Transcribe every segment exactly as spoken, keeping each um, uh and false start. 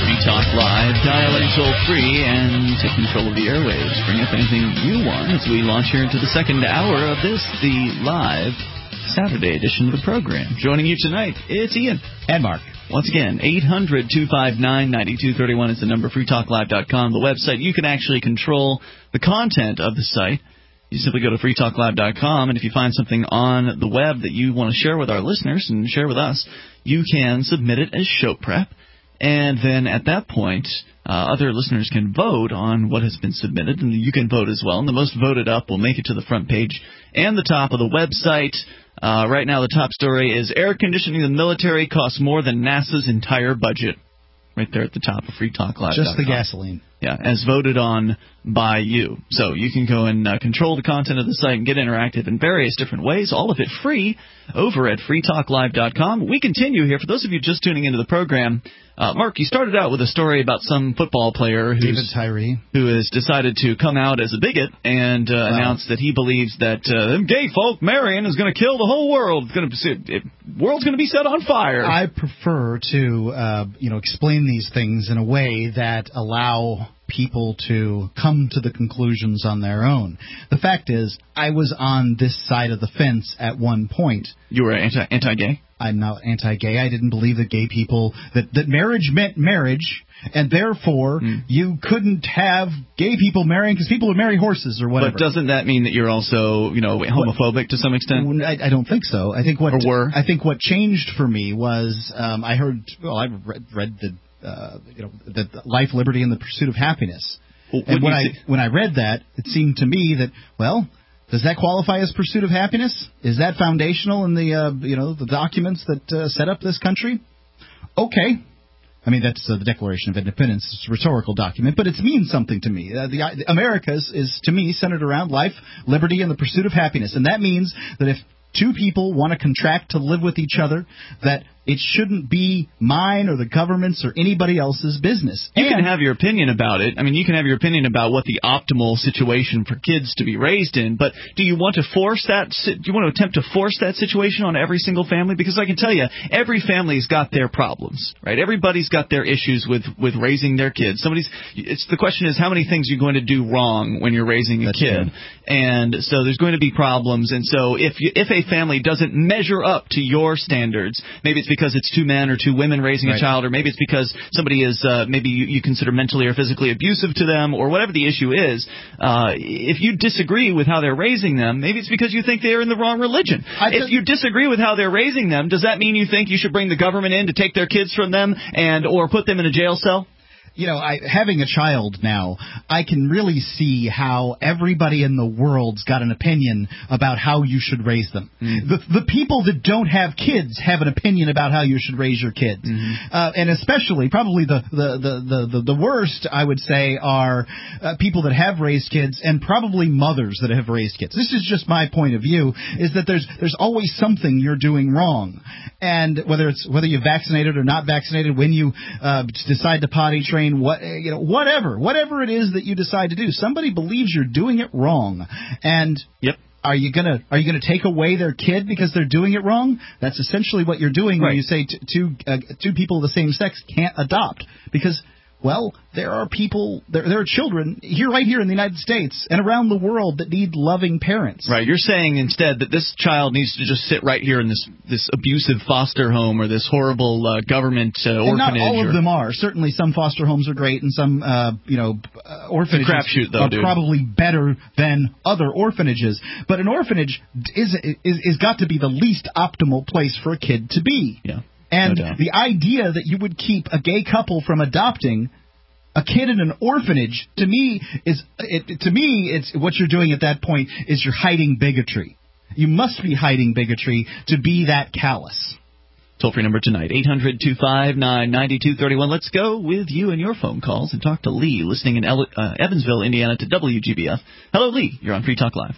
Free Talk Live. Dial in toll-free and take control of the airwaves. Bring up anything you want as we launch here into the second hour of this, the live Saturday edition of the program. Joining you tonight, it's Ian. And Mark. Once again, eight hundred, two five nine, nine two three one is the number, free talk live dot com, the website. You can actually control the content of the site. You simply go to free talk live dot com, and if you find something on the web that you want to share with our listeners and share with us, you can submit it as show prep. And then at that point, uh, other listeners can vote on what has been submitted, and you can vote as well. And the most voted up will make it to the front page and the top of the website. Uh, right now, the top story is air conditioning the military costs more than NASA's entire budget. Right there at the top of free talk live dot com. Just the gasoline. Yeah, as voted on by you. So you can go and uh, control the content of the site and get interactive in various different ways, all of it free over at free talk live dot com. We continue here. For those of you just tuning into the program, uh, Mark, you started out with a story about some football player who's, David Tyree, who has decided to come out as a bigot and uh, wow. announce that he believes that uh, them gay folk marrying is going to kill the whole world. It's going to, it, world's going to be set on fire. I prefer to, uh, you know, explain these things in a way that allow people to come to the conclusions on their own. The fact is, I was on this side of the fence at one point. You were anti, anti-gay? I'm not anti-gay. I didn't believe that gay people, that, that marriage meant marriage, and therefore mm. you couldn't have gay people marrying because people would marry horses or whatever. But doesn't that mean that you're also, you know, homophobic what, to some extent? I, I don't think so. I think what or were? I think what changed for me was um, I heard, well, I read, read the Uh, you know, the, the life, liberty, and the pursuit of happiness. Well, and when I see- when I read that, it seemed to me that, well, does that qualify as pursuit of happiness? Is that foundational in the uh, you know the documents that uh, set up this country? Okay. I mean, that's uh, the Declaration of Independence. It's a rhetorical document, but it means something to me. Uh, the, the America is, is, to me, centered around life, liberty, and the pursuit of happiness. And that means that if two people want to contract to live with each other, that it shouldn't be mine or the government's or anybody else's business. You and can have your opinion about it. I mean, you can have your opinion about what the optimal situation for kids to be raised in, but do you want to force that? Do you want to attempt to force that situation on every single family? Because I can tell you, every family's got their problems, right? Everybody's got their issues with, with raising their kids. Somebody's. It's the question is how many things you're going to do wrong when you're raising a That's kid, true. And so there's going to be problems. And so if you, if a family doesn't measure up to your standards, maybe it's because because it's two men or two women raising right. a child, or maybe it's because somebody is uh, maybe you, you consider mentally or physically abusive to them, or whatever the issue is. Uh, if you disagree with how they're raising them, maybe it's because you think they're in the wrong religion. I if you disagree with how they're raising them, does that mean you think you should bring the government in to take their kids from them and or put them in a jail cell? You know, I, having a child now, I can really see how everybody in the world's got an opinion about how you should raise them. Mm. The the people that don't have kids have an opinion about how you should raise your kids. Mm-hmm. Uh, and especially, probably the, the, the, the, the worst, I would say, are uh, people that have raised kids and probably mothers that have raised kids. This is just my point of view, is that there's there's always something you're doing wrong. And whether it's whether you're vaccinated or not vaccinated, when you uh, decide to potty train, what you know, whatever, whatever it is that you decide to do, somebody believes you're doing it wrong, and yep. Are you gonna are you gonna take away their kid because they're doing it wrong? That's essentially what you're doing right. when you say t- two uh, two people of the same sex can't adopt, because. Well, there are people, there, there are children here, right here in the United States and around the world that need loving parents. Right. You're saying instead that this child needs to just sit right here in this this abusive foster home or this horrible uh, government uh, and orphanage. Not all or, of them are. Certainly, some foster homes are great, and some, uh, you know, uh, orphanages crapshoot, though, are dude. probably better than other orphanages. But an orphanage is is is got to be the least optimal place for a kid to be. Yeah. And no doubt. The idea that you would keep a gay couple from adopting a kid in an orphanage, to me, is it, to me, it's what you're doing at that point is you're hiding bigotry. You must be hiding bigotry to be that callous. Toll-free number tonight, eight hundred, two five nine, nine two three one. Let's go with you and your phone calls and talk to Lee, listening in El- uh, Evansville, Indiana, to W G B F. Hello, Lee. You're on Free Talk Live.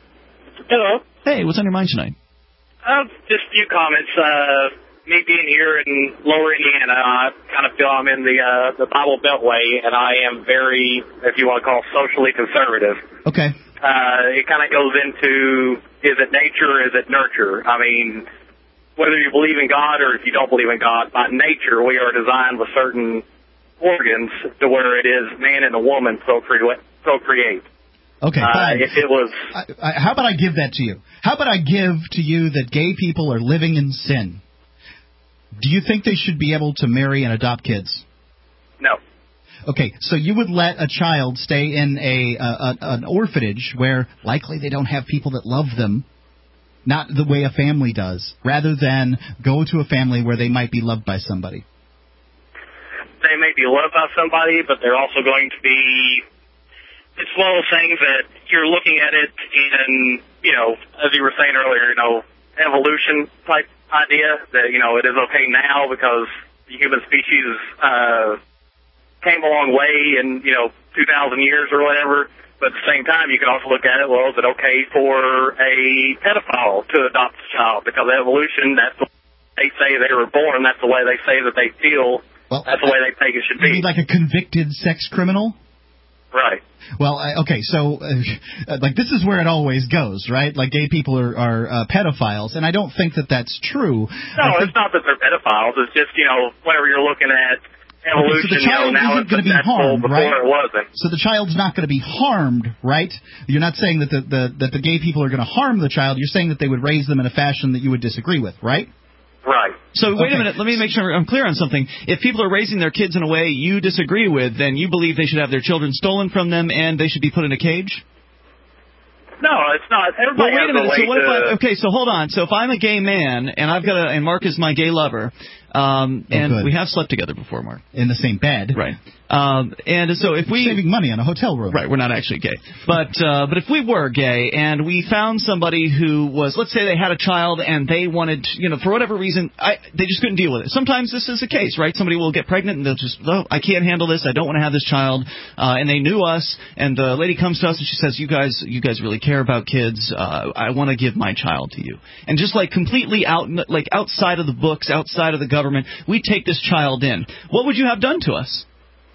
Hello. Hey, what's on your mind tonight? Uh, just a few comments. Uh, me being here in Lower Indiana, I kind of feel I'm in the uh, the Bible Beltway, and I am very, if you want to call, socially conservative. Okay. Uh, it kind of goes into, is it nature or is it nurture? I mean, whether you believe in God or if you don't believe in God, by nature we are designed with certain organs to where it is man and a woman procreate. procreate. Okay, fine. Uh, if it was, I, I, how about I give that to you? How about I give to you that gay people are living in sin? Do you think they should be able to marry and adopt kids? no. Okay, so you would let a child stay in a, a, a an orphanage where likely they don't have people that love them, not the way a family does, rather than go to a family where they might be loved by somebody. They may be loved by somebody, but they're also going to be. It's one of those things that you're looking at it in, you know, as you were saying earlier, you know, evolution type idea that, you know, it is okay now because the human species uh, came a long way in, you know, two thousand years or whatever. But at the same time, you can also look at it, well, is it okay for a pedophile to adopt a child? Because evolution, that's the way they say they were born, that's the way they say that they feel, well, that's the way they think it should you be. mean like a convicted sex criminal? Right. Well, I, okay, so, uh, like, this is where it always goes, right? Like, gay people are, are uh, pedophiles, and I don't think that that's true. No, think, it's not that they're pedophiles. It's just, you know, whenever you're looking at evolution, okay, so the child you know, now isn't it's going to be successful harmed, before right? it wasn't. So the child's not going to be harmed, right? You're not saying that the, the, that the gay people are going to harm the child. You're saying that they would raise them in a fashion that you would disagree with, right? Right. So wait Okay. a minute. Let me make sure I'm clear on something. If people are raising their kids in a way you disagree with, then you believe they should have their children stolen from them and they should be put in a cage? No, it's not. Everybody Well, wait a minute. has a way So what if to... I? Okay, so hold on. So if I'm a gay man and I've got a and Mark is my gay lover, um, Oh, and good. we have slept together before, Mark. In the same bed. Right. Um, and so if we Saving money on a hotel room. Right, we're not actually gay. But uh, but if we were gay and we found somebody who was, let's say they had a child and they wanted, you know, for whatever reason, I, they just couldn't deal with it. Sometimes this is the case, right? Somebody will get pregnant and they'll just, oh, I can't handle this. I don't want to have this child. Uh, and they knew us, and the lady comes to us and she says, you guys, you guys really care about kids. Uh, I want to give my child to you. And just like completely out, like outside of the books, outside of the government, we take this child in. What would you have done to us?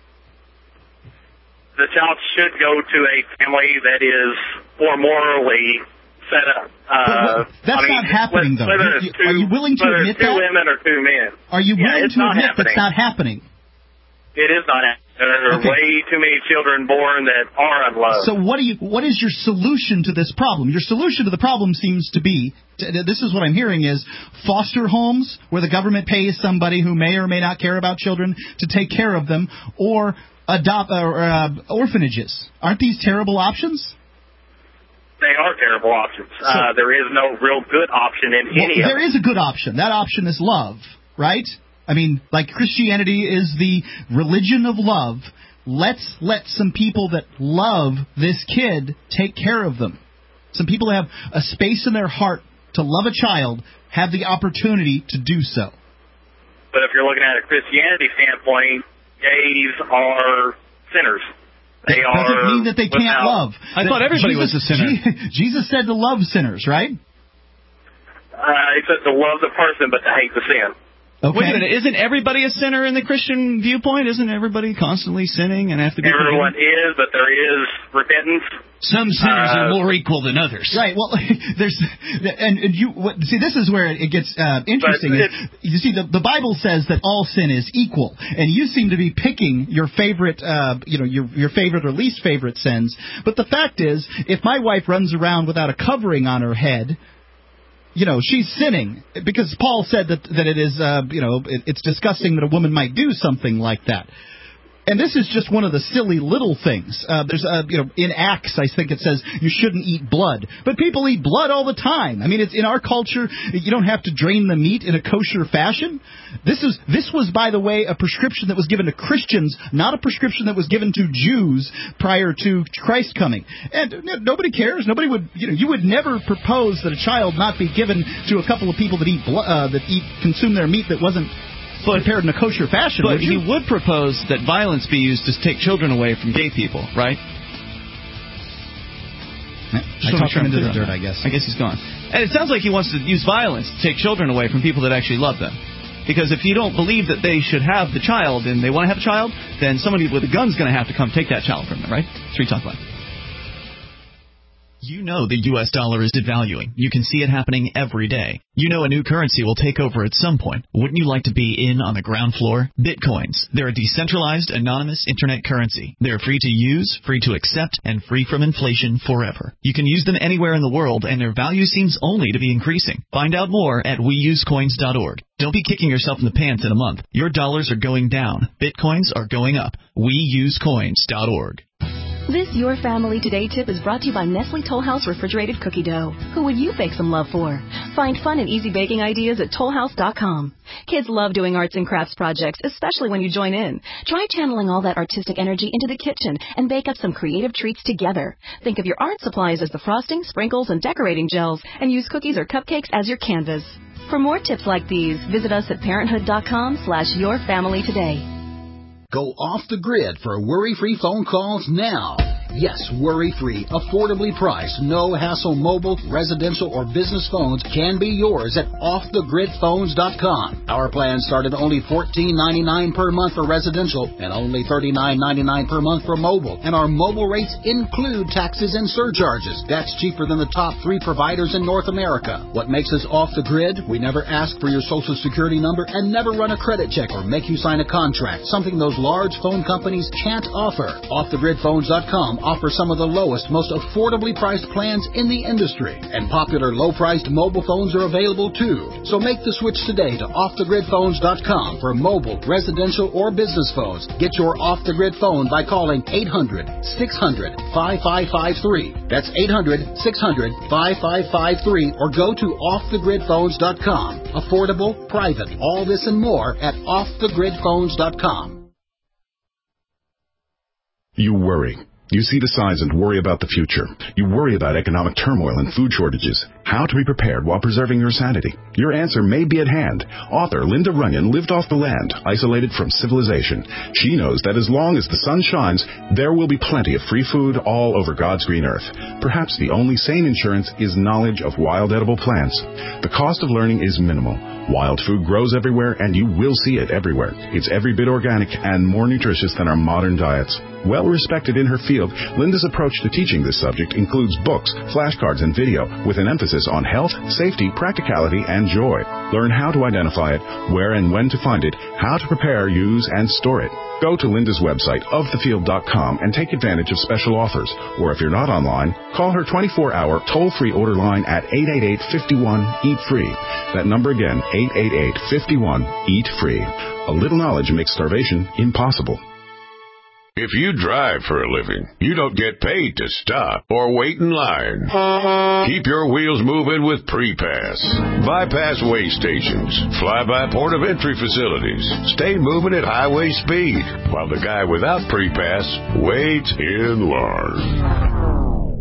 The child should go to a family that is more morally set up. Uh, But that's I mean, not happening, though. whether You- it's you- two, are you willing to whether admit it's two that? women or two men. Are you Yeah, willing it's to not admit happening. that's not happening? It is not happening. There are Okay. way too many children born that are unloved. So what do you? What is your solution to this problem? Your solution to the problem seems to be, this is what I'm hearing, is foster homes where the government pays somebody who may or may not care about children to take care of them, or adopt or uh, orphanages. Aren't these terrible options? They are terrible options. So, uh, there is no real good option in well, any of there them. is a good option. That option is love, right? I mean, like Christianity is the religion of love. Let's let some people that love this kid take care of them. Some people have a space in their heart to love a child, have the opportunity to do so. But if you're looking at a Christianity standpoint, gays are sinners. They That are doesn't mean that they can't without- love. I That thought everybody Jesus, was a sinner. Je- Jesus said to love sinners, right? Uh, he said to love the person, but to hate the sin. Okay. Wait a minute. Isn't everybody a sinner in the Christian viewpoint? Isn't everybody constantly sinning and have to be Everyone forgiven? is, but there is repentance. Some sinners Uh, are more equal than others. Right. Well, there's and, and you what, see. This is where it gets uh, interesting. But Is, you see, the, the Bible says that all sin is equal, and you seem to be picking your favorite, uh, you know, your your favorite or least favorite sins. But the fact is, if my wife runs around without a covering on her head, you know, she's sinning, because Paul said that that it is, uh, you know, it, it's disgusting that a woman might do something like that. And this is just one of the silly little things. Uh, there's, uh, you know, in Acts, I think it says you shouldn't eat blood, but people eat blood all the time. I mean, it's in our culture. You don't have to drain the meat in a kosher fashion. This is this was, by the way, a prescription that was given to Christians, not a prescription that was given to Jews prior to Christ coming. And n- nobody cares. Nobody would, you know, you would never propose that a child not be given to a couple of people that eat blo- uh, that eat consume their meat that wasn't But, prepared in a kosher fashion. but would you? he would propose that violence be used to take children away from gay people, right? I talked him into the dirt, I guess. I guess he's gone. And it sounds like he wants to use violence to take children away from people that actually love them. Because if you don't believe that they should have the child and they want to have a child, then somebody with a gun's going to have to come take that child from them, right? Free Talk Live. You know the U S dollar is devaluing. You can see it happening every day. You know a new currency will take over at some point. Wouldn't you like to be in on the ground floor? Bitcoins. They're a decentralized, anonymous internet currency. They're free to use, free to accept, and free from inflation forever. You can use them anywhere in the world, and their value seems only to be increasing. Find out more at we use coins dot org. Don't be kicking yourself in the pants in a month. Your dollars are going down. Bitcoins are going up. we use coins dot org. This Your Family Today tip is brought to you by Nestle Toll House Refrigerated Cookie Dough. Who would you bake some love for? Find fun and easy baking ideas at toll house dot com. Kids love doing arts and crafts projects, especially when you join in. Try channeling all that artistic energy into the kitchen and bake up some creative treats together. Think of your art supplies as the frosting, sprinkles, and decorating gels, and use cookies or cupcakes as your canvas. For more tips like these, visit us at parenthood dot com slash your family today. Go off the grid for worry-free phone calls now. Yes, worry-free, affordably priced, no-hassle mobile, residential, or business phones can be yours at off the grid phones dot com. Our plans start at only fourteen ninety-nine per month for residential and only thirty-nine ninety-nine per month for mobile. And our mobile rates include taxes and surcharges. That's cheaper than the top three providers in North America. What makes us off the grid? We never ask for your social security number and never run a credit check or make you sign a contract, something those large phone companies can't offer. off the grid phones dot com offers some of the lowest, most affordably priced plans in the industry, and popular low-priced mobile phones are available too. So make the switch today to off the grid phones dot com for mobile, residential, or business phones. Get your off-the-grid phone by calling eight hundred, six hundred, five five five three. That's eight hundred, six hundred, five five five three, or go to off the grid phones dot com. Affordable, private, all this and more at off the grid phones dot com. You worry. You see the signs and worry about the future. You worry about economic turmoil and food shortages. How to be prepared while preserving your sanity. Your answer may be at hand. Author Linda Runyon lived off the land, isolated from civilization. She knows that as long as the sun shines, there will be plenty of free food all over God's green earth. Perhaps the only sane insurance is knowledge of wild edible plants. The cost of learning is minimal. Wild food grows everywhere, and you will see it everywhere. It's every bit organic and more nutritious than our modern diets. Well respected in her field, Linda's approach to teaching this subject includes books, flashcards, and video with an emphasis on health, safety, practicality, and joy. Learn how to identify it, where and when to find it, how to prepare, use, and store it. Go to Linda's website, of the field dot com, and take advantage of special offers. Or if you're not online, call her twenty-four hour toll-free order line at eight eight eight, five one, eat free. That number again, eight eight eight, five one, eat free. A little knowledge makes starvation impossible. If you drive for a living, you don't get paid to stop or wait in line. Keep your wheels moving with Pre-Pass. Bypass way stations, fly-by port of entry facilities. Stay moving at highway speed, while the guy without Pre-Pass waits in line.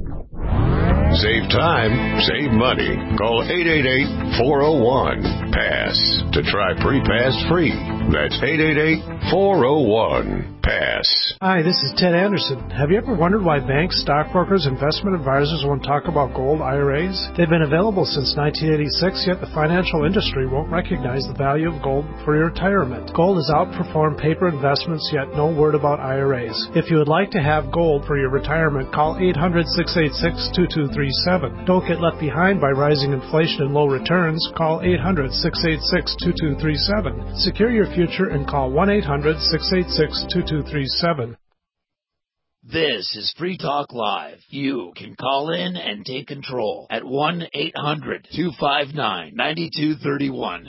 Save time, save money. Call eight eight eight, four oh one, PASS to try Pre-Pass free. That's eight eight eight, four oh one, PASS. Hi, this is Ted Anderson. Have you ever wondered why banks, stockbrokers, investment advisors won't talk about gold I R As? They've been available since nineteen eighty-six, yet the financial industry won't recognize the value of gold for your retirement. Gold has outperformed paper investments, yet no word about I R As. If you would like to have gold for your retirement, call eight hundred, six eight six, two two three seven. Don't get left behind by rising inflation and low returns. Call eight hundred, six eight six, two two three seven. Secure your future and call one eight hundred, six eight six, two two three seven. This is Free Talk Live. You can call in and take control at one eight hundred, two five nine, nine two three one.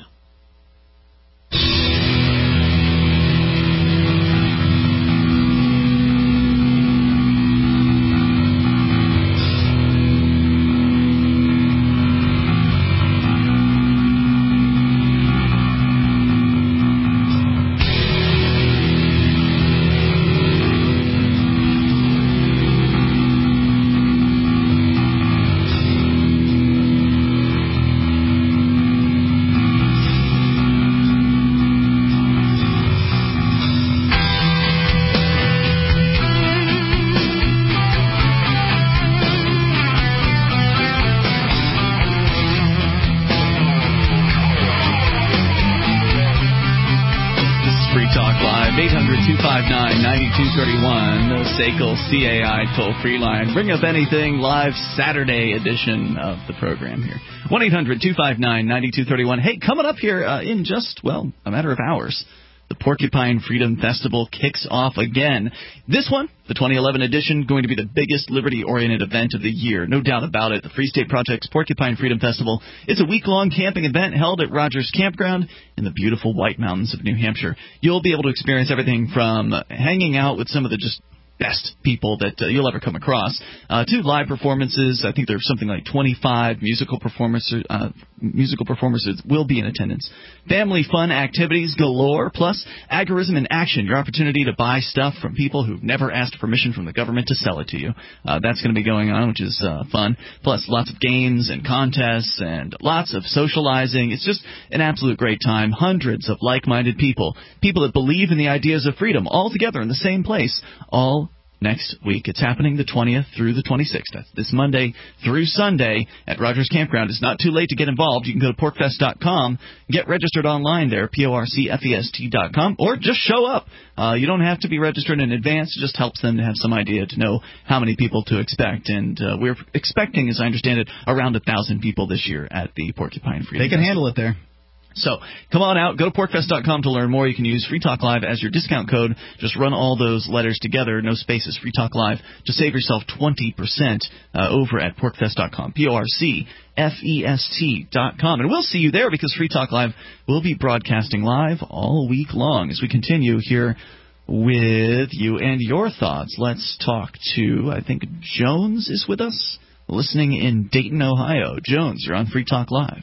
ninety-two thirty-one, the S A C L C A I toll-free line. Bring up anything live Saturday edition of the program here. one eight hundred two five nine nine two three one. Hey, coming up here uh, in just, well, a matter of hours, the Porcupine Freedom Festival kicks off again. This one, the twenty eleven edition, going to be the biggest liberty-oriented event of the year. No doubt about it. The Free State Project's Porcupine Freedom Festival is a week-long camping event held at Rogers Campground in the beautiful White Mountains of New Hampshire. You'll be able to experience everything from hanging out with some of the just best people that uh, you'll ever come across, uh, to live performances. I think there's something like twenty-five musical performances, uh, musical performances will be in attendance. Family fun activities galore, plus agorism in action, your opportunity to buy stuff from people who've never asked permission from the government to sell it to you. Uh, that's going to be going on, which is uh, fun. Plus lots of games and contests and lots of socializing. It's just an absolute great time. Hundreds of like-minded people, people that believe in the ideas of freedom, all together in the same place, all next week. It's happening the twentieth through the twenty-sixth. That's this Monday through Sunday at Rogers Campground. It's not too late to get involved. You can go to porcfest dot com, get registered online there, P O R C F E S T dot com, or just show up. Uh, you don't have to be registered in advance. It just helps them to have some idea to know how many people to expect. And uh, we're expecting, as I understand it, around one thousand people this year at the Porcupine Freedom They can Festival. handle it there. So come on out. Go to porcfest dot com to learn more. You can use Free Talk Live as your discount code. Just run all those letters together, no spaces, Free Talk Live, to save yourself twenty percent uh, over at porcfest dot com, P O R C F E S T dot com. And we'll see you there because Free Talk Live will be broadcasting live all week long as we continue here with you and your thoughts. Let's talk to, I think Jones is with us, listening in Dayton, Ohio. Jones, you're on Free Talk Live.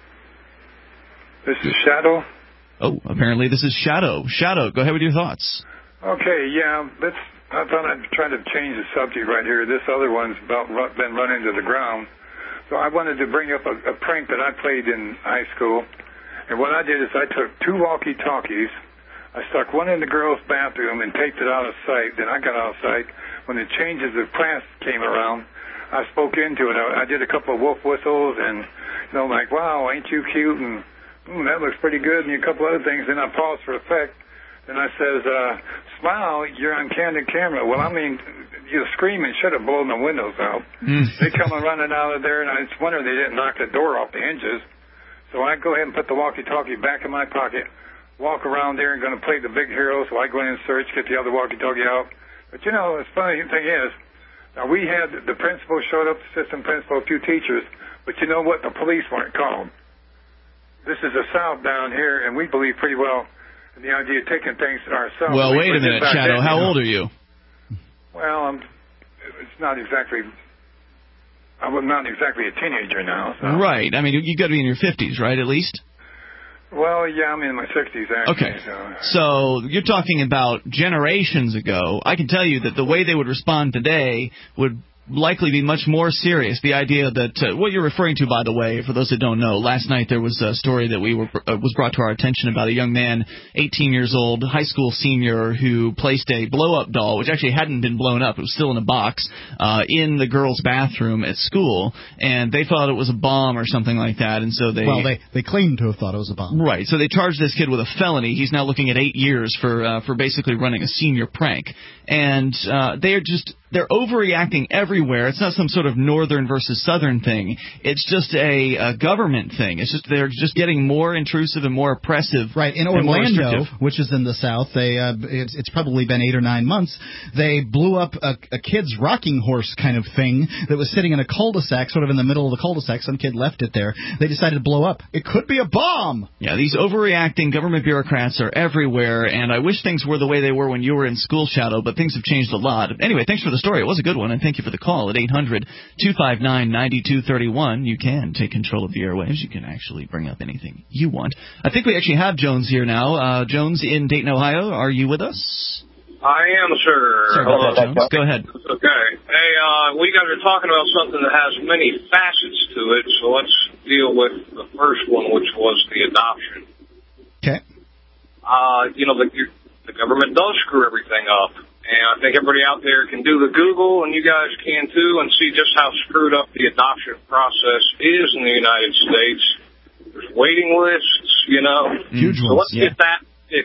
This is Shadow. Oh, apparently this is Shadow. Shadow, go ahead with your thoughts. Okay, yeah, let's. I thought I'd try to change the subject right here. This other one's about run, been run into the ground. So I wanted to bring up a, a prank that I played in high school. And what I did is I took two walkie-talkies. I stuck one in the girls' bathroom and taped it out of sight. Then I got out of sight. When the changes of class came around, I spoke into it. I, I did a couple of wolf whistles and, you know, like, wow, ain't you cute? And Mm, that looks pretty good, and a couple other things. Then I paused for effect. Then I says, uh, smile, you're on candid camera. Well, I mean, you screaming should have blown the windows out. Mm. They come running out of there, and I just wonder they didn't knock the door off the hinges. So I go ahead and put the walkie-talkie back in my pocket, walk around there and going to play the big hero. So I go in and search, get the other walkie-talkie out. But, you know, the funny thing is, now we had the principal showed up, the assistant principal, a few teachers, but you know what? The police weren't called. This is the South down here, and we believe pretty well in the idea of taking things to ourselves. Well, we wait a minute, Shadow. How old are you? Well, I'm, it's not exactly. I'm not exactly a teenager now. So. Right. I mean, you got to be in your fifties, right, at least? Well, yeah, I'm in my sixties, actually. Okay. So. so you're talking about generations ago. I can tell you that the way they would respond today would likely be much more serious. The idea that uh, what you're referring to, by the way, for those that don't know, last night there was a story that we were uh, was brought to our attention about a young man, eighteen years old, high school senior, who placed a blow-up doll, which actually hadn't been blown up, it was still in a box, uh, in the girls' bathroom at school, and they thought it was a bomb or something like that, and so they well they they claimed to have thought it was a bomb. Right. So they charged this kid with a felony. He's now looking at eight years for uh, for basically running a senior prank, and uh, they are just. They're overreacting everywhere. It's not some sort of northern versus southern thing. It's just a, a government thing. It's just they're just getting more intrusive and more oppressive. Right. In Orlando, which is in the South, they uh, it's, it's probably been eight or nine months. They blew up a, a kid's rocking horse kind of thing that was sitting in a cul-de-sac, sort of in the middle of the cul-de-sac. Some kid left it there. They decided to blow up. It could be a bomb. Yeah, these overreacting government bureaucrats are everywhere, and I wish things were the way they were when you were in school, Shadow, but things have changed a lot. Anyway, thanks for the story. It was a good one, and thank you for the call at eight hundred two five nine nine two three one. You can take control of the airwaves. You can actually bring up anything you want. I think we actually have Jones here now. Uh, Jones in Dayton, Ohio. Are you with us? I am, sir. Sorry about that, Jones. Go ahead. Okay. Hey, uh, we guys are talking about something that has many facets to it, so let's deal with the first one, which was the adoption. Okay. Uh, you know, the, the government does screw everything up. And I think everybody out there can do the Google, and you guys can too, and see just how screwed up the adoption process is in the United States. There's waiting lists, you know. Huge so ones, let's yeah. get that fixed.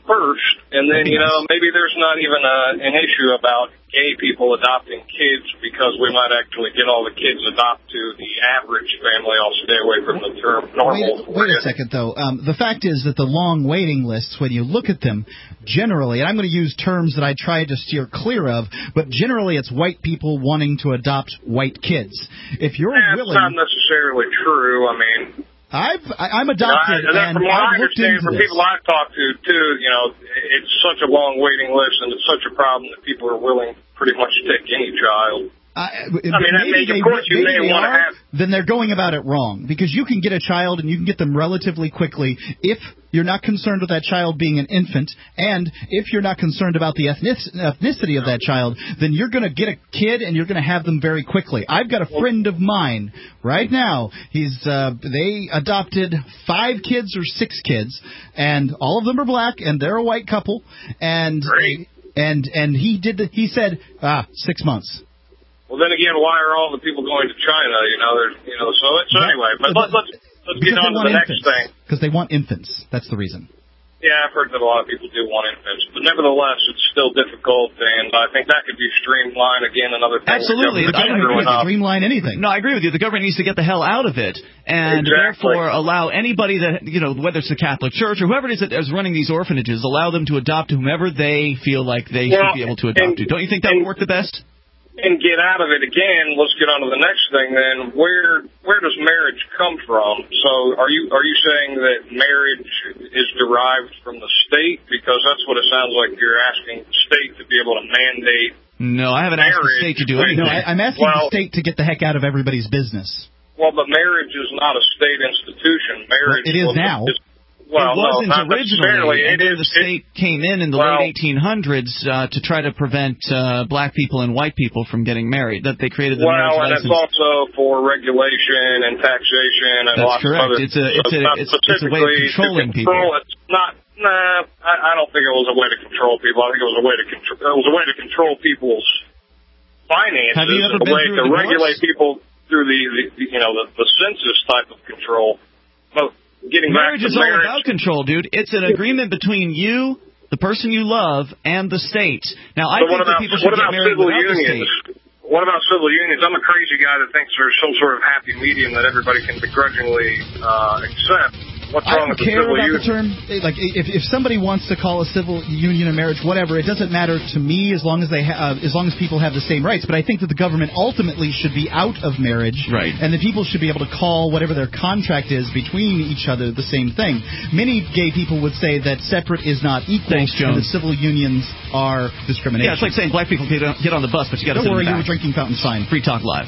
first, and then, you know, maybe there's not even a, an issue about gay people adopting kids because we might actually get all the kids adopted to the average family. I'll stay away from the term normal. Wait, wait a second, though. Um, the fact is that the long waiting lists, when you look at them, generally, and I'm going to use terms that I try to steer clear of, but generally it's white people wanting to adopt white kids. If you're That's willing... not necessarily true. I mean... I've, I, I'm adopted, you know, I, and, and from what I've I looked understand into from this. people I've talked to, too, you know, it's such a long waiting list, and it's such a problem that people are willing pretty much to take any child. I, I mean, that may, they, of course, you may they want to are, have... then they're going about it wrong. Because you can get a child, and you can get them relatively quickly if you're not concerned with that child being an infant, and if you're not concerned about the ethnic, ethnicity of that child, then you're going to get a kid, and you're going to have them very quickly. I've got a friend of mine right now. He's uh, they adopted five kids or six kids, and all of them are black, and they're a white couple. And Great. and and he did. The, he said, ah, six months. Well, then again, why are all the people going to China? You know, there's, you know. So, so anyway, but let, let's let's get on to the next thing. Because they want infants. That's the reason. Yeah, I've heard that a lot of people do want infants, but nevertheless, it's still difficult, and I think that could be streamlined. Again, another thing. Absolutely, the government can streamline anything. No, I agree with you. The government needs to get the hell out of it, and exactly. therefore allow anybody that, you know, whether it's the Catholic Church or whoever it is that is running these orphanages, allow them to adopt whomever they feel like they well, should be able to adopt and, to. Don't you think that would work the best? And get out of it again. Let's get on to the next thing then. Where where does marriage come from? So are you are you saying that marriage is derived from the state? Because that's what it sounds like you're asking the state to be able to mandate. No, I haven't asked the state to do anything. No, I, I'm asking well, the state to get the heck out of everybody's business. Well, but marriage is not a state institution. Marriage well, it is well, now. Is, Well, it wasn't no, originally, and then is, the state it, came in in the well, late eighteen hundreds uh, to try to prevent uh, black people and white people from getting married. That they created the well, marriage and license. it's also for regulation and taxation and That's lots correct. of other. It's a it's a it's, it's a way of controlling to control, people. It's not. Nah, I, I don't think it was a way to control people. I think it was a way to control. It was a way to control people's finances. Have you ever a been way through a to divorce? regulate people through the, the you know the, the census type of control. But getting marriage back to is marriage, all about control, dude. It's an agreement between you, the person you love, and the state. Now, I so think what about, that people should what get about married civil without unions? the state. What about civil unions? I'm a crazy guy that thinks there's some sort of happy medium that everybody can begrudgingly uh, accept. What's I wrong don't with care the civil about union? the term. Like, if if somebody wants to call a civil union a marriage, whatever, it doesn't matter to me as long as they ha- uh, as long as people have the same rights. But I think that the government ultimately should be out of marriage, right? And the people should be able to call whatever their contract is between each other the same thing. Many gay people would say that separate is not equal, Thanks, Jones. and that civil unions are discrimination. Yeah, it's like saying black people get on, get on the bus, but you got to sit Don't worry, in the you back. were drinking fountain sign. Free Talk Live.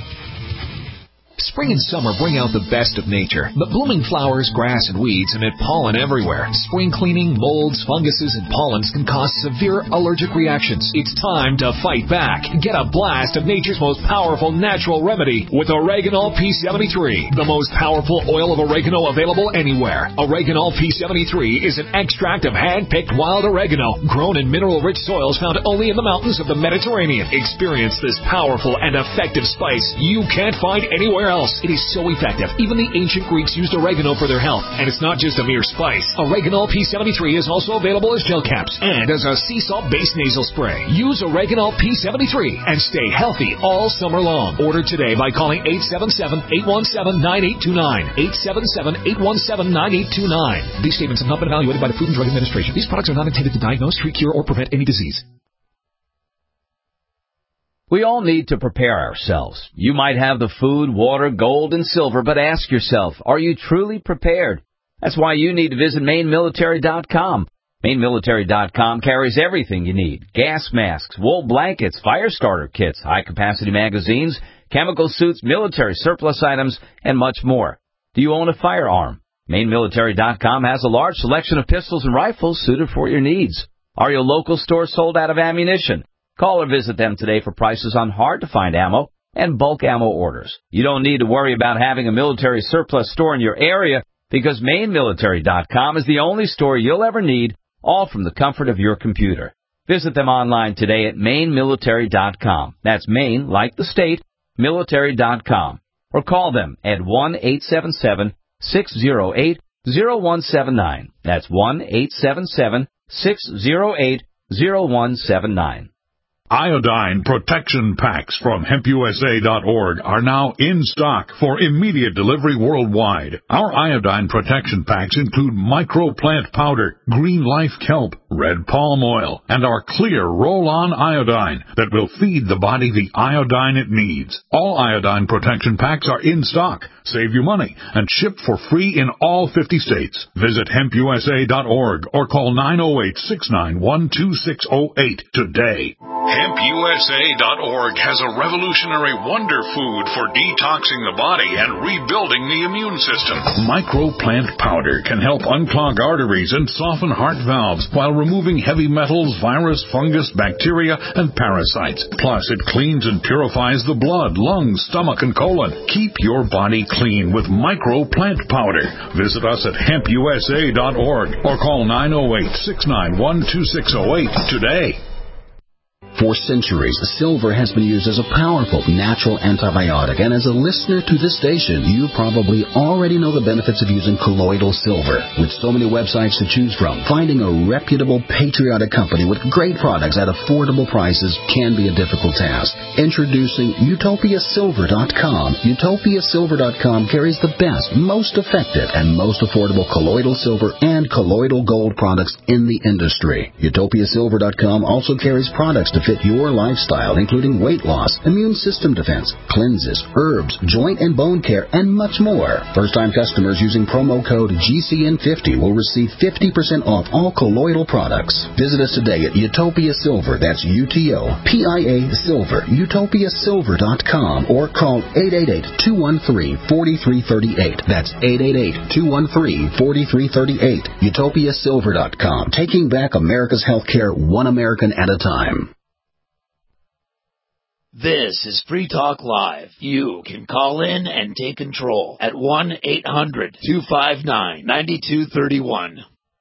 Spring and summer bring out the best of nature, but blooming flowers, grass, and weeds emit pollen everywhere. Spring cleaning, molds, funguses, and pollens can cause severe allergic reactions. It's time to fight back. Get a blast of nature's most powerful natural remedy with Oreganol P seventy-three, the most powerful oil of oregano available anywhere. Oreganol P seventy-three is an extract of hand-picked wild oregano grown in mineral-rich soils found only in the mountains of the Mediterranean. Experience this powerful and effective spice you can't find anywhere else. It is so effective. Even the ancient Greeks used oregano for their health, and it's not just a mere spice. Oreganol P seventy-three is also available as gel caps and as a sea salt-based nasal spray. Use Oreganol P seventy-three and stay healthy all summer long. Order today by calling eight seven seven, eight one seven, nine eight two nine. eight seven seven, eight one seven, nine eight two nine. These statements have not been evaluated by the Food and Drug Administration. These products are not intended to diagnose, treat, cure, or prevent any disease. We all need to prepare ourselves. You might have the food, water, gold, and silver, but ask yourself, are you truly prepared? That's why you need to visit Maine Military dot com. Maine Military dot com carries everything you need. Gas masks, wool blankets, fire starter kits, high-capacity magazines, chemical suits, military surplus items, and much more. Do you own a firearm? Maine Military dot com has a large selection of pistols and rifles suited for your needs. Are your local stores sold out of ammunition? Call or visit them today for prices on hard-to-find ammo and bulk ammo orders. You don't need to worry about having a military surplus store in your area because Maine Military dot com is the only store you'll ever need, all from the comfort of your computer. Visit them online today at Maine Military dot com. That's Maine, like the state, Military dot com. Or call them at one eight seven seven, six zero eight, zero one seven nine. That's one eight seven seven, six zero eight, zero one seven nine. Iodine protection packs from hemp U S A dot org are now in stock for immediate delivery worldwide. Our iodine protection packs include microplant powder, green life kelp, red palm oil, and our clear roll-on iodine that will feed the body the iodine it needs. All iodine protection packs are in stock, save you money, and shipped for free in all fifty states. Visit hemp U S A dot org or call nine oh eight, six nine one, two six oh eight today. hemp U S A dot org has a revolutionary wonder food for detoxing the body and rebuilding the immune system. Microplant powder can help unclog arteries and soften heart valves while removing heavy metals, virus, fungus, bacteria, and parasites. Plus, it cleans and purifies the blood, lungs, stomach, and colon. Keep your body clean with Microplant powder. Visit us at hemp U S A dot org or call nine oh eight, six nine one, two six oh eight today. For centuries, silver has been used as a powerful natural antibiotic, and as a listener to this station, you probably already know the benefits of using colloidal silver. With so many websites to choose from, finding a reputable, patriotic company with great products at affordable prices can be a difficult task. Introducing Utopia Silver dot com. Utopia Silver dot com carries the best, most effective, and most affordable colloidal silver and colloidal gold products in the industry. Utopia Silver dot com also carries products to fit your lifestyle, including weight loss, immune system defense, cleanses, herbs, joint and bone care, and much more. First-time customers using promo code G C N fifty will receive fifty percent off all colloidal products. Visit us today at Utopia Silver, that's U T O P I A Silver, Utopia Silver dot com, or call eight eight eight, two one three, four three three eight. That's eight eight eight, two one three, four three three eight. Utopia Silver dot com, taking back America's healthcare one American at a time. This is Free Talk Live. You can call in and take control at one eight hundred, two five nine, nine two three one.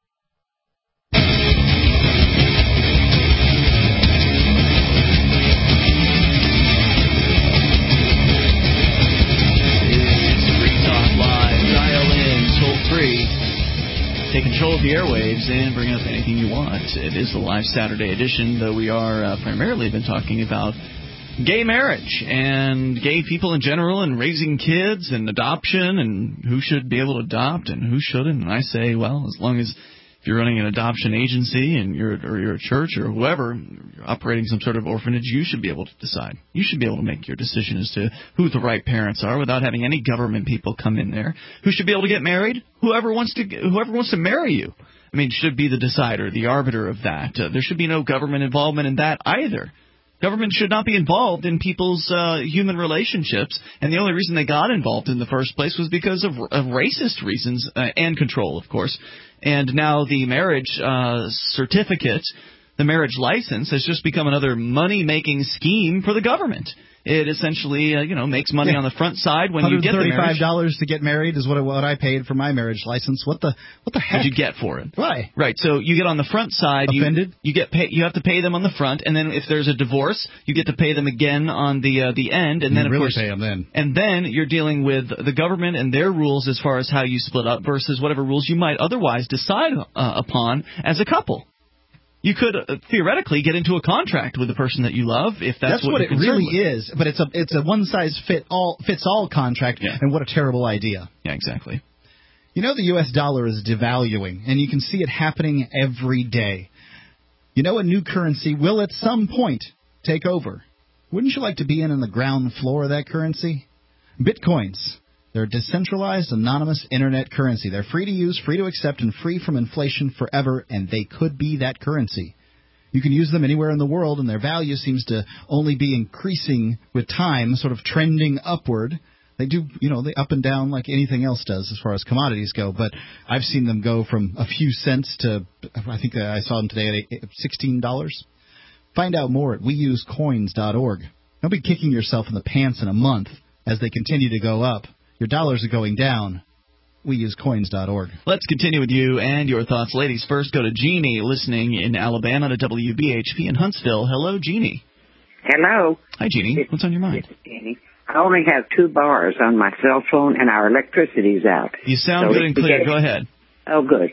Take control of the airwaves and bring up anything you want. It is the live Saturday edition, though we are uh, primarily been talking about gay marriage and gay people in general and raising kids and adoption and who should be able to adopt and who shouldn't. And I say, well, as long as if you're running an adoption agency and you're or you're a church or whoever, you're operating some sort of orphanage, you should be able to decide. You should be able to make your decision as to who the right parents are without having any government people come in there. Who should be able to get married? Whoever wants to whoever wants to marry you. I mean, should be the decider, the arbiter of that. Uh, there should be no government involvement in that either. Government should not be involved in people's uh, human relationships, and the only reason they got involved in the first place was because of, of racist reasons uh, and control, of course. And now the marriage uh, certificate, the marriage license, has just become another money-making scheme for the government. It essentially, uh, you know, makes money yeah. on the front side when you get the marriage. one hundred thirty-five dollars to get married is what what I paid for my marriage license. What the what the heck? What'd you get for it? Why? Right. So you get on the front side. Offended? You, you get pay, you have to pay them on the front, and then if there's a divorce, you get to pay them again on the uh, the end, and you then of really course, pay them then. And then you're dealing with the government and their rules as far as how you split up versus whatever rules you might otherwise decide uh, upon as a couple. You could uh, theoretically get into a contract with the person that you love if that's, that's what, what it really with. is. But it's a it's a one size fit all fits all contract, yeah. and what a terrible idea. Yeah, exactly. You know, the U S dollar is devaluing, and you can see it happening every day. You know, a new currency will at some point take over. Wouldn't you like to be in on the ground floor of that currency? Bitcoins. They're a decentralized, anonymous internet currency. They're free to use, free to accept, and free from inflation forever, and they could be that currency. You can use them anywhere in the world, and their value seems to only be increasing with time, sort of trending upward. They do, you know, they up and down like anything else does as far as commodities go, but I've seen them go from a few cents to, I think I saw them today at sixteen dollars. Find out more at we use coins dot org. Don't be kicking yourself in the pants in a month as they continue to go up. Your dollars are going down. we use coins dot org. Let's continue with you and your thoughts. Ladies, first go to Jeannie, listening in Alabama to W B H P in Huntsville. Hello, Jeannie. Hello. Hi, Jeannie. What's on your mind? Jeannie. I only have two bars on my cell phone, and our electricity's out. You sound so good and clear. Go ahead. Oh, good.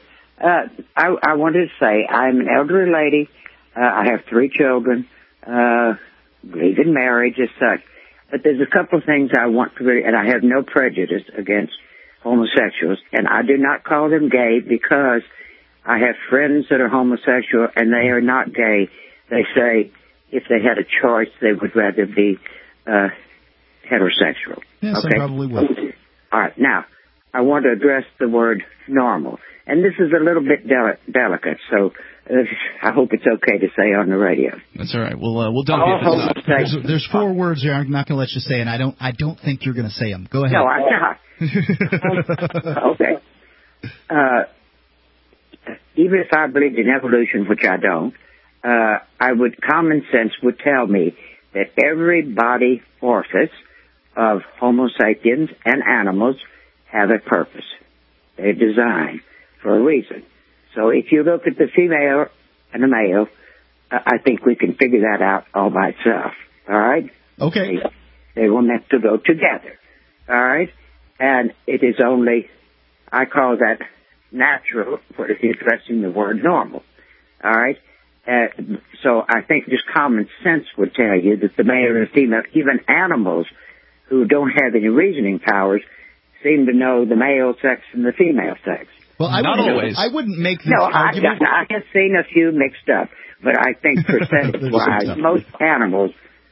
Uh, I, I wanted to say I'm an elderly lady. Uh, I have three children. Uh, believe in marriage as such. But there's a couple of things I want to really, and I have no prejudice against homosexuals, and I do not call them gay because I have friends that are homosexual and they are not gay. They say if they had a choice, they would rather be uh, heterosexual. Yes, okay? I probably would. All right. Now, I want to address the word normal. And this is a little bit del- delicate, so uh, I hope it's okay to say on the radio. That's all right. We'll uh, we'll dump All you. There's, there's four words here I'm not going to let you say, and I don't I don't think you're going to say them. Go ahead. No, I'm not. Okay. Uh, even if I believed in evolution, which I don't, uh, I would common sense would tell me that every body orifice of Homo sapiens and animals have a purpose. They're designed for a reason. So if you look at the female and the male, uh, I think we can figure that out all by itself. All right? Okay. They, they were meant to go together. All right? And it is only, I call that natural, for addressing the word normal. All right? Uh, so I think just common sense would tell you that the male and the female, even animals who don't have any reasoning powers, seem to know the male sex and the female sex. Well, I Not wouldn't, always. I wouldn't make this no, argument. I, I have seen a few mixed up, but I think percentage-wise, most animals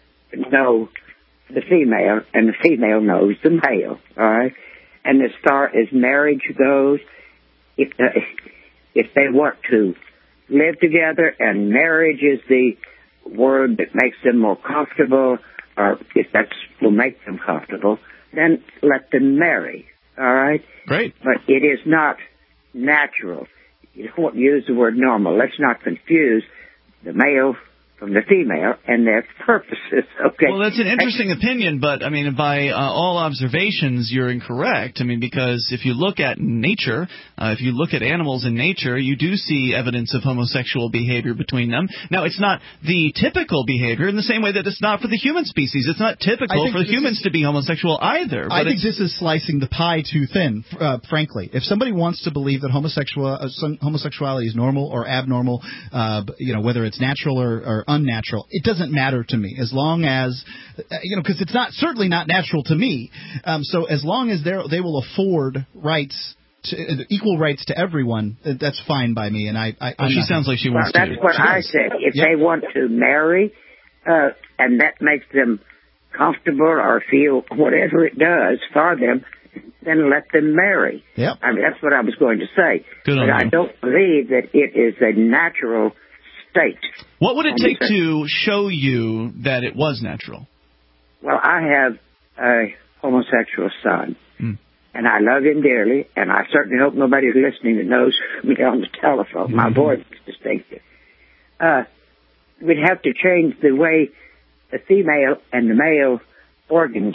know the female, and the female knows the male, all right? And as far as marriage goes, if, uh, if they want to live together and marriage is the word that makes them more comfortable, or if that will make them comfortable, then let them marry, all right? Great. But it is not natural. You don't use the word normal. Let's not confuse the male from the female and their purposes, okay? Well, that's an interesting opinion, but, I mean, by uh, all observations, you're incorrect. I mean, because if you look at nature, uh, if you look at animals in nature, you do see evidence of homosexual behavior between them. Now, it's not the typical behavior in the same way that it's not for the human species. It's not typical for the humans is, to be homosexual either. I think this is slicing the pie too thin, uh, frankly. If somebody wants to believe that homosexual, uh, homosexuality is normal or abnormal, uh, you know, whether it's natural or, or unnatural, it doesn't matter to me as long as, you know, because it's not certainly not natural to me. Um, so as long as they they will afford rights, to, uh, equal rights to everyone, uh, that's fine by me. And I, I well, she sounds like she wants well, to. That's what she I does. said. If yep. they want to marry, uh, and that makes them comfortable or feel whatever it does for them, then let them marry. Yep. I mean, that's what I was going to say. Good but on I you. don't believe that it is a natural state. What would it take to show you that it was natural? Well, I have a homosexual son, mm. and I love him dearly, and I certainly hope nobody's listening that knows me on the telephone. Mm-hmm. My voice is distinctive. Uh, we'd have to change the way the female and the male organs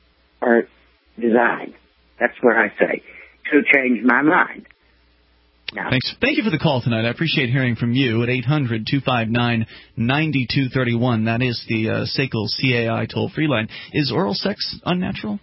are designed. That's what I say, to change my mind. Now, Thanks. Thank you for the call tonight. I appreciate hearing from you at eight hundred two five nine nine two three one. That is the uh, S A C L C A I toll-free line. Is oral sex unnatural?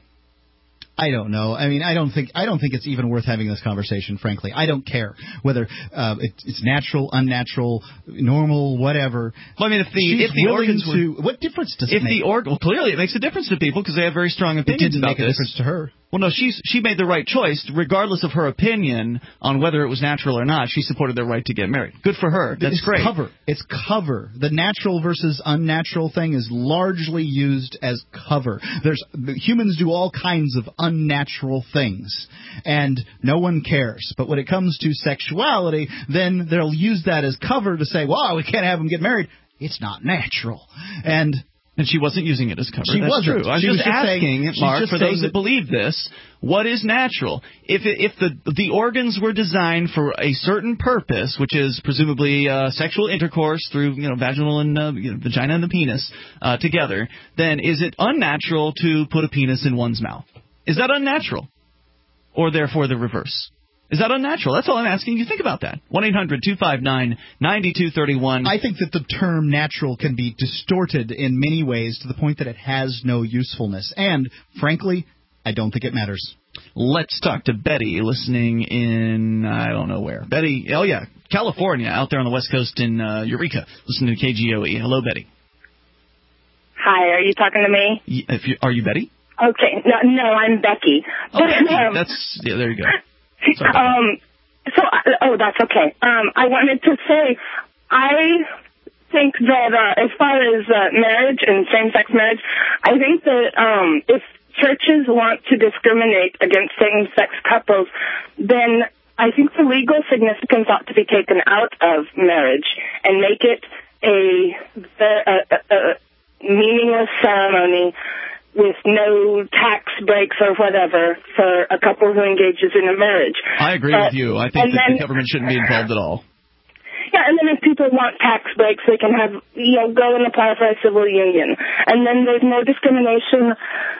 I don't know. I mean, I don't think I don't think it's even worth having this conversation. Frankly, I don't care whether uh, it, it's natural, unnatural, normal, whatever. Well, I mean, if the She's if the willing organs were, to, what difference does if it make? the organ well, clearly it makes a difference to people because they have very strong opinions it didn't about make a this. difference to her. Well, no, she's she made the right choice, regardless of her opinion on whether it was natural or not. She supported their right to get married. Good for her. That's it's great. Cover. It's cover. The natural versus unnatural thing is largely used as cover. There's humans do all kinds of unnatural things, and no one cares. But when it comes to sexuality, then they'll use that as cover to say, "Well, we can't have them get married. It's not natural." And And she wasn't using it as cover. She That's wasn't. true. I'm She just was just asking, saying, Mark, just for those that that believe this, what is natural? If it, if the the organs were designed for a certain purpose, which is presumably uh, sexual intercourse through you know vaginal and uh, you know, vagina and the penis uh, together, then is it unnatural to put a penis in one's mouth? Is that unnatural, or therefore the reverse? Is that unnatural? That's all I'm asking you. Think about that. one eight hundred two five nine nine two three one. I think that the term natural can be distorted in many ways to the point that it has no usefulness. And, frankly, I don't think it matters. Let's talk to Betty, listening in, I don't know where. Betty, oh yeah, California, out there on the West Coast in uh, Eureka, listening to K G O E. Hello, Betty. Hi, are you talking to me? Y- if you, are you Betty? Okay, no, no, I'm Becky. Oh, Becky. Um, that's, yeah, there you go. Sorry. Um, so, uh, oh, that's okay. Um, I wanted to say, I think that uh, as far as uh, marriage and same-sex marriage, I think that um, if churches want to discriminate against same-sex couples, then I think the legal significance ought to be taken out of marriage and make it a, a, a, a meaningless ceremony with no tax breaks or whatever for a couple who engages in a marriage. I agree but, with you. I think that then, the government shouldn't be involved at all. Yeah, and then if people want tax breaks, they can have, you know, go and apply for a civil union. And then there's no discrimination,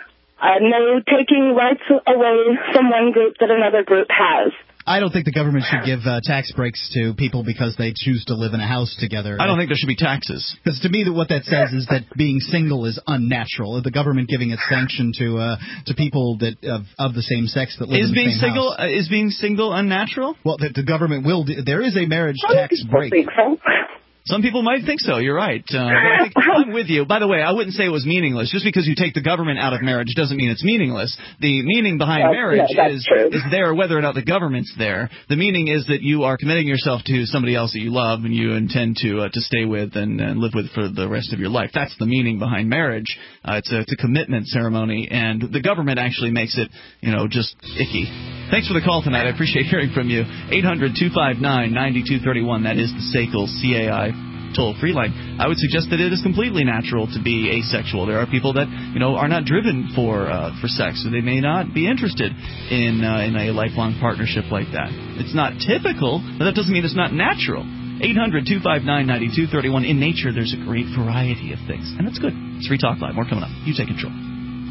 uh, no taking rights away from one group that another group has. I don't think the government should give uh, tax breaks to people because they choose to live in a house together. I don't think there should be taxes. Because to me, what that says is that being single is unnatural. The government giving its sanction to uh, to people that of, of the same sex that live is in the being same single, house. Uh, is being single unnatural? Well, the, the government will. Do, there is a marriage tax break. I think so. Some people might think so. You're right. Uh, I think, I'm with you. By the way, I wouldn't say it was meaningless. Just because you take the government out of marriage doesn't mean it's meaningless. The meaning behind that's, marriage no, is true. is there whether or not the government's there. The meaning is that you are committing yourself to somebody else that you love and you intend to uh, to stay with and, and live with for the rest of your life. That's the meaning behind marriage. Uh, it's, a, it's a commitment ceremony, and the government actually makes it, you know, just icky. Thanks for the call tonight. I appreciate hearing from you. eight hundred two five nine nine two three one. That is the S A C L C A I toll-free line. I would suggest that it is completely natural to be asexual. There are people that, you know, are not driven for uh, for sex, so they may not be interested in uh, in a lifelong partnership like that. It's not typical, but that doesn't mean it's not natural. eight hundred two five nine nine two three one. In nature, there's a great variety of things, and that's good. It's Free Talk Live. More coming up. You take control.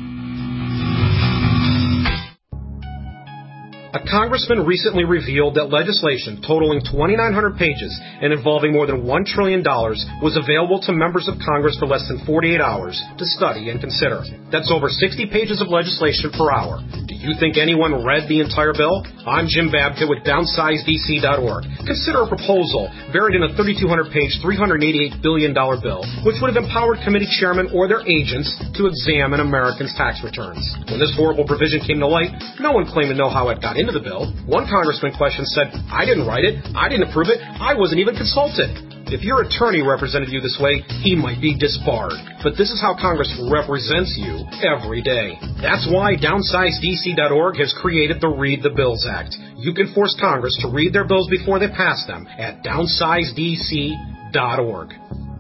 A congressman recently revealed that legislation totaling twenty-nine hundred pages and involving more than one trillion dollars was available to members of Congress for less than forty-eight hours to study and consider. That's over sixty pages of legislation per hour. Do you think anyone read the entire bill? I'm Jim Babka with downsize D C dot org. Consider a proposal buried in a thirty-two hundred page, three hundred eighty-eight billion dollars bill, which would have empowered committee chairmen or their agents to examine Americans' tax returns. When this horrible provision came to light, no one claimed to know how it got into the bill. One congressman questioned said, I didn't write it, I didn't approve it, I wasn't even consulted. If your attorney represented you this way, he might be disbarred. But this is how Congress represents you every day. That's why downsize D C dot org has created the Read the Bills Act. You can force Congress to read their bills before they pass them at downsize D C dot org.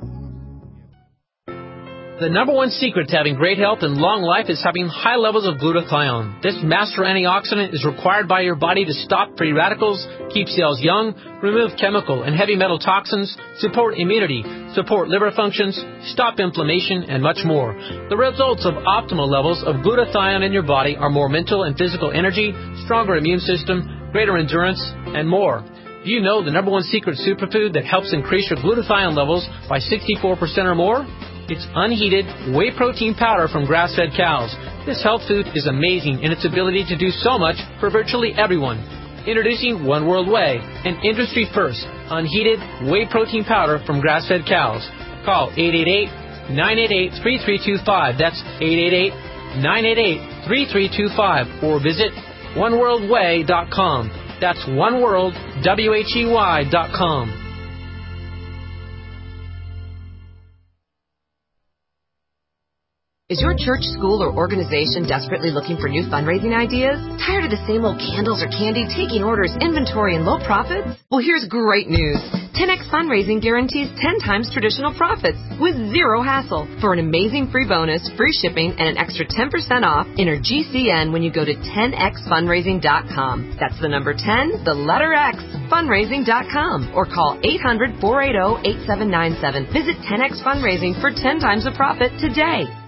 The number one secret to having great health and long life is having high levels of glutathione. This master antioxidant is required by your body to stop free radicals, keep cells young, remove chemical and heavy metal toxins, support immunity, support liver functions, stop inflammation, and much more. The results of optimal levels of glutathione in your body are more mental and physical energy, stronger immune system, greater endurance, and more. Do you know the number one secret superfood that helps increase your glutathione levels by sixty-four percent or more? It's unheated whey protein powder from grass-fed cows. This health food is amazing in its ability to do so much for virtually everyone. Introducing One World Whey, an industry-first, unheated whey protein powder from grass-fed cows. Call eight eight eight, nine eight eight, three three two five. That's eight eight eight, nine eight eight, three three two five. Or visit one world whey dot com. That's oneworld, W H E Y dot com. Is your church, school, or organization desperately looking for new fundraising ideas? Tired of the same old candles or candy, taking orders, inventory, and low profits? Well, here's great news. ten X Fundraising guarantees ten times traditional profits with zero hassle. For an amazing free bonus, free shipping, and an extra ten percent off, enter G C N when you go to ten x fundraising dot com. That's the number ten, the letter X, fundraising dot com. Or call eight hundred, four eight zero, eight seven nine seven. Visit ten X Fundraising for ten times the profit today.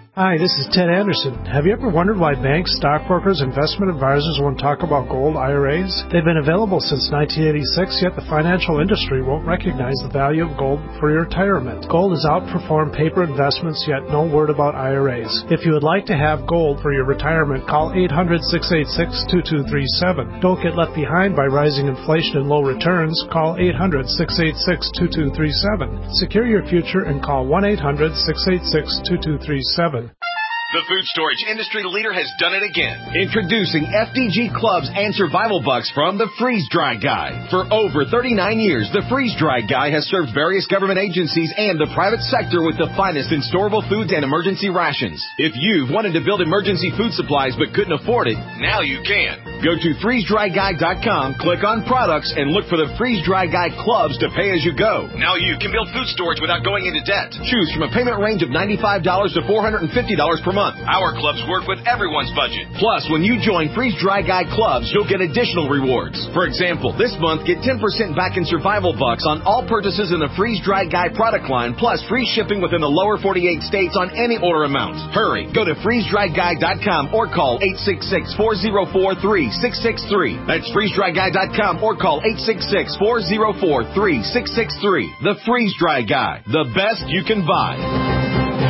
Hi, this is Ted Anderson. Have you ever wondered why banks, stockbrokers, investment advisors won't talk about gold I R As? They've been available since nineteen eighty-six, yet the financial industry won't recognize the value of gold for your retirement. Gold has outperformed paper investments, yet no word about I R As. If you would like to have gold for your retirement, call eight hundred, six eight six, two two three seven. Don't get left behind by rising inflation and low returns. Call eight hundred, six eight six, two two three seven. Secure your future and call one eight hundred, six eight six, two two three seven. The food storage industry leader has done it again. Introducing F D G Clubs and Survival Bucks from the Freeze Dry Guy. For over thirty-nine years, the Freeze Dry Guy has served various government agencies and the private sector with the finest in storable foods and emergency rations. If you've wanted to build emergency food supplies but couldn't afford it, now you can. Go to freeze dry guy dot com, click on products, and look for the Freeze Dry Guy Clubs to pay as you go. Now you can build food storage without going into debt. Choose from a payment range of ninety-five dollars to four hundred fifty dollars per month. Our clubs work with everyone's budget. Plus, when you join Freeze Dry Guy Clubs, you'll get additional rewards. For example, this month, get ten percent back in Survival Bucks on all purchases in the Freeze Dry Guy product line, plus free shipping within the lower forty-eight states on any order amount. Hurry, go to freeze dry guy dot com or call eight six six, four zero four, three six six three. That's freeze dry guy dot com or call eight six six, four zero four, three six six three. The Freeze Dry Guy, the best you can buy.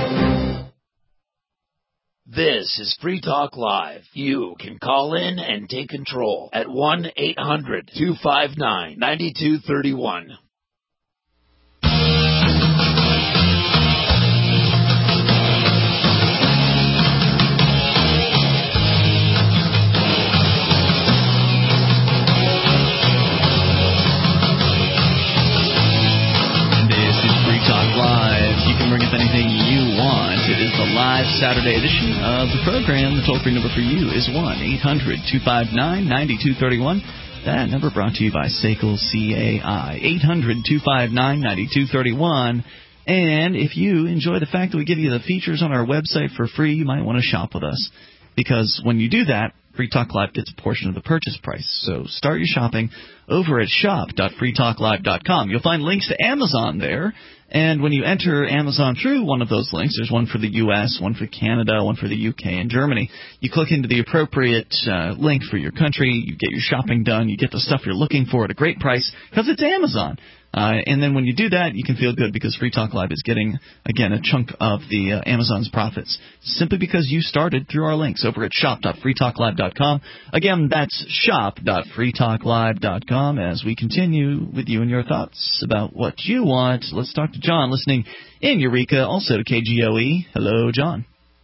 This is Free Talk Live. You can call in and take control at one eight hundred, two five nine, nine two three one. Bring up anything you want. It is the live Saturday edition of the program. The toll-free number for you is one eight hundred, two five nine, nine two three one. That number brought to you by S A C L C A I. eight hundred, two five nine, nine two three one. And if you enjoy the fact that we give you the features on our website for free, you might want to shop with us. Because when you do that, Free Talk Live gets a portion of the purchase price. So start your shopping over at shop dot free talk live dot com. You'll find links to Amazon there. And when you enter Amazon through one of those links, there's one for the U S, one for Canada, one for the U K and Germany. You click into the appropriate uh, link for your country. You get your shopping done. You get the stuff you're looking for at a great price because it's Amazon. Uh, and then when you do that, you can feel good because Free Talk Live is getting, again, a chunk of the uh, Amazon's profits simply because you started through our links over at shop dot free talk live dot com. Again, that's shop dot free talk live dot com. As we continue with you and your thoughts about what you want, let's talk to John listening in Eureka, also to K G O E. Hello, John.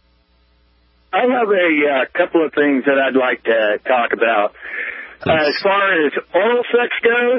I have a uh, couple of things that I'd like to talk about. Uh, as far as oral sex goes.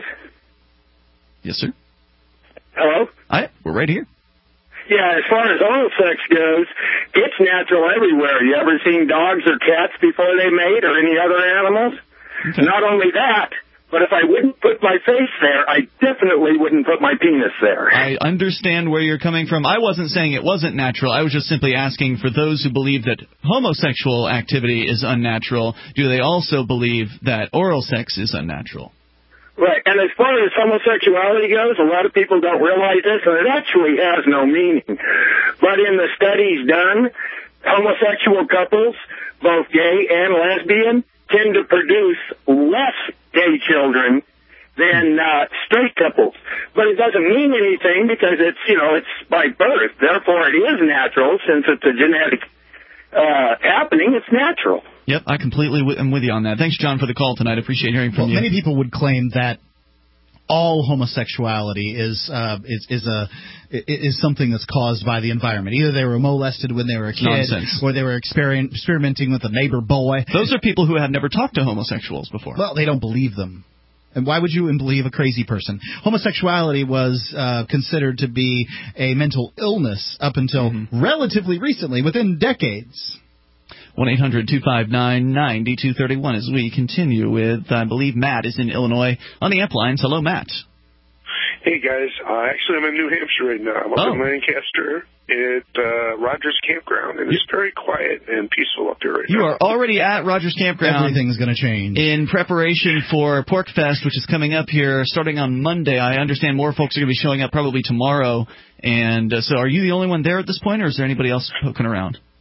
Yes, sir. Hello? Hi, we're right here. Yeah, as far as oral sex goes, it's natural everywhere. You ever seen dogs or cats before they mate or any other animals? Okay. Not only that, but if I wouldn't put my face there, I definitely wouldn't put my penis there. I understand where you're coming from. I wasn't saying it wasn't natural. I was just simply asking for those who believe that homosexual activity is unnatural, do they also believe that oral sex is unnatural? Right, and as far as homosexuality goes, a lot of people don't realize this, and it actually has no meaning. But in the studies done, homosexual couples, both gay and lesbian, tend to produce less gay children than uh, straight couples. But it doesn't mean anything because it's, you know, it's by birth. Therefore, it is natural since it's a genetic uh, happening. It's natural. Yep, I completely w- am with you on that. Thanks, John, for the call tonight. I appreciate hearing from well, you. Many people would claim that all homosexuality is uh, is is a is something that's caused by the environment. Either they were molested when they were a kid, Nonsense. or they were experiment, experimenting with a neighbor boy. Those are people who have never talked to homosexuals before. Well, they don't believe them. And why would you believe a crazy person? Homosexuality was uh, considered to be a mental illness up until mm-hmm. relatively recently, within decades. one eight hundred, two five nine, nine two three one as we continue with, I believe, Matt is in Illinois on the amp lines. Hello, Matt. Hey, guys. Uh, actually, I'm in New Hampshire right now. I'm up oh. in Lancaster at uh, Rogers Campground, and it's very quiet and peaceful up there right you now. You are already at Rogers Campground. Everything's going to change. In preparation for Pork Fest, which is coming up here starting on Monday. I understand more folks are going to be showing up probably tomorrow. And uh, so are you the only one there at this point, or is there anybody else poking around? Uh,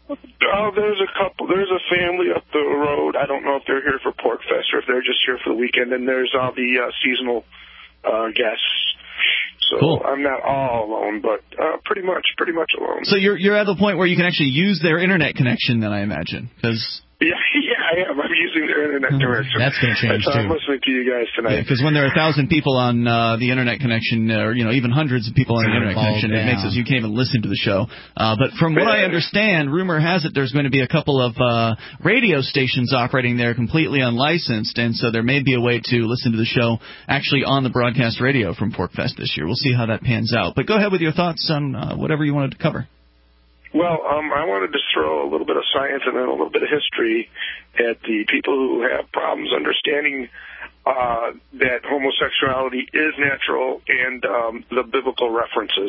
Oh, there's a couple. There's a family up the road. I don't know if they're here for Pork Fest or if they're just here for the weekend. And there's all the uh, seasonal uh, guests. So cool. I'm not all alone, but uh, pretty much, pretty much alone. So you're you're at the point where you can actually use their internet connection, then I imagine, because. Yeah, yeah, I am. I'm using their internet connection. That's going to change, That's, too. I'm listening to you guys tonight. Yeah, because when there are a thousand people on uh, the internet connection, or you know, even hundreds of people on the internet connection, down. it makes it so you can't even listen to the show. Uh, but from what I understand, rumor has it there's going to be a couple of uh, radio stations operating there completely unlicensed, and so there may be a way to listen to the show actually on the broadcast radio from PorkFest this year. We'll see how that pans out. But go ahead with your thoughts on uh, whatever you wanted to cover. Well, um, I wanted to throw a little bit of science and then a little bit of history at the people who have problems understanding uh, that homosexuality is natural and um, the biblical references.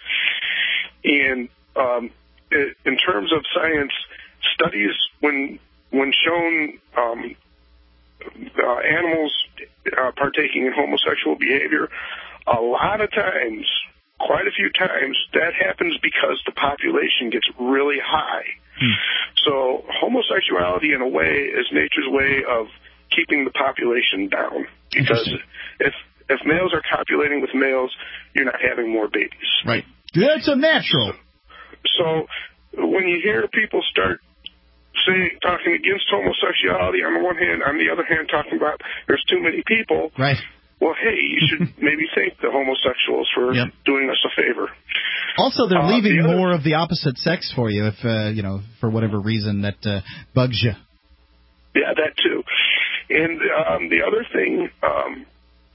And um, in terms of science, studies, when when shown um, uh, animals uh, partaking in homosexual behavior, a lot of times, quite a few times, that happens because the population gets really high. Hmm. So homosexuality, in a way, is nature's way of keeping the population down. Because if if males are copulating with males, you're not having more babies. Right. That's unnatural. So when you hear people start saying, talking against homosexuality on the one hand, on the other hand, talking about there's too many people. Right. Well, hey, you should maybe thank the homosexuals for yep. doing us a favor. Also, they're uh, leaving the other, more of the opposite sex for you, if uh, you know, for whatever reason that uh, bugs you. Yeah, that too. And um, the other thing, um,